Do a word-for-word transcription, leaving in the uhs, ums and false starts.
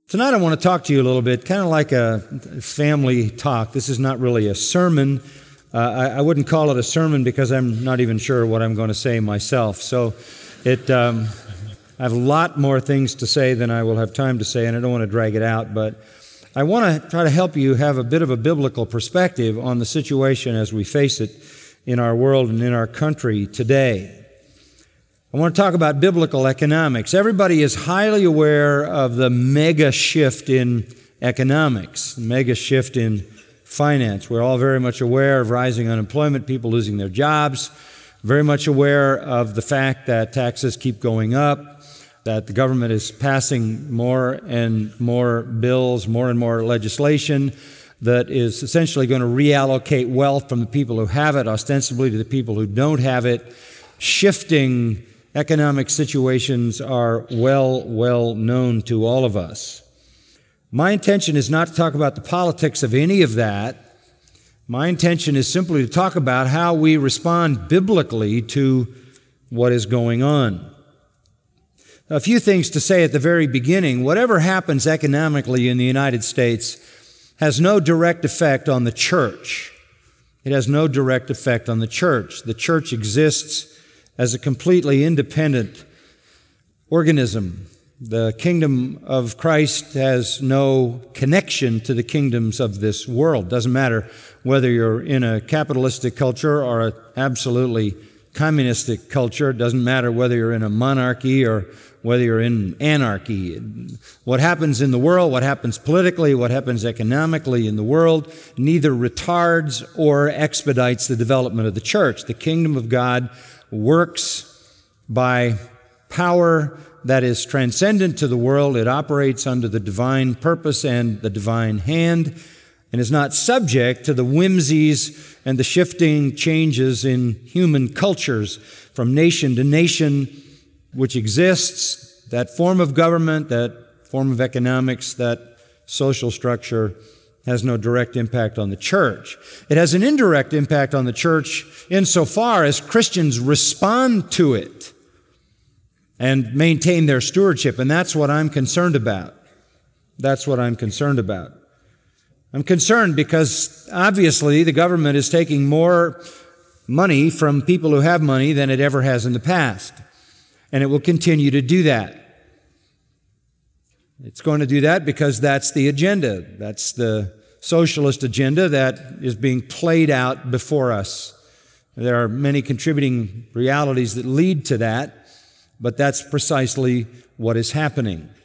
Tonight I want to talk to you a little bit, kind of like a family talk. This is not really a sermon. Uh, I, I wouldn't call it a sermon because I'm not even sure what I'm going to say myself. So it, um, I have a lot more things to say than I will have time to say, and I don't want to drag it out. But I want to try to help you have a bit of a biblical perspective on the situation as we face it in our world and in our country today. I want to talk about biblical economics. Everybody is highly aware of the mega shift in economics, mega shift in finance. We're all very much aware of rising unemployment, people losing their jobs, very much aware of the fact that taxes keep going up, that the government is passing more and more bills, more and more legislation that is essentially going to reallocate wealth from the people who have it, ostensibly to the people who don't have it. Shifting economic situations are well, well known to all of us. My intention is not to talk about the politics of any of that. My intention is simply to talk about how we respond biblically to what is going on. A few things to say at the very beginning. Whatever happens economically in the United States has no direct effect on the church. It has no direct effect on the church. The church exists as a completely independent organism. The kingdom of Christ has no connection to the kingdoms of this world. Doesn't matter whether you're in a capitalistic culture or an absolutely communistic culture. It doesn't matter whether you're in a monarchy or whether you're in anarchy. What happens in the world, what happens politically, what happens economically in the world, neither retards or expedites the development of the church. The kingdom of God works by power that is transcendent to the world. It operates under the divine purpose and the divine hand, and is not subject to the whimsies and the shifting changes in human cultures from nation to nation, which exists. That form of government, that form of economics, that social structure has no direct impact on the church. It has an indirect impact on the church insofar as Christians respond to it and maintain their stewardship, and that's what I'm concerned about. That's what I'm concerned about. I'm concerned because obviously the government is taking more money from people who have money than it ever has in the past, and it will continue to do that. It's going to do that because that's the agenda. That's the socialist agenda that is being played out before us. There are many contributing realities that lead to that, but that's precisely what is happening.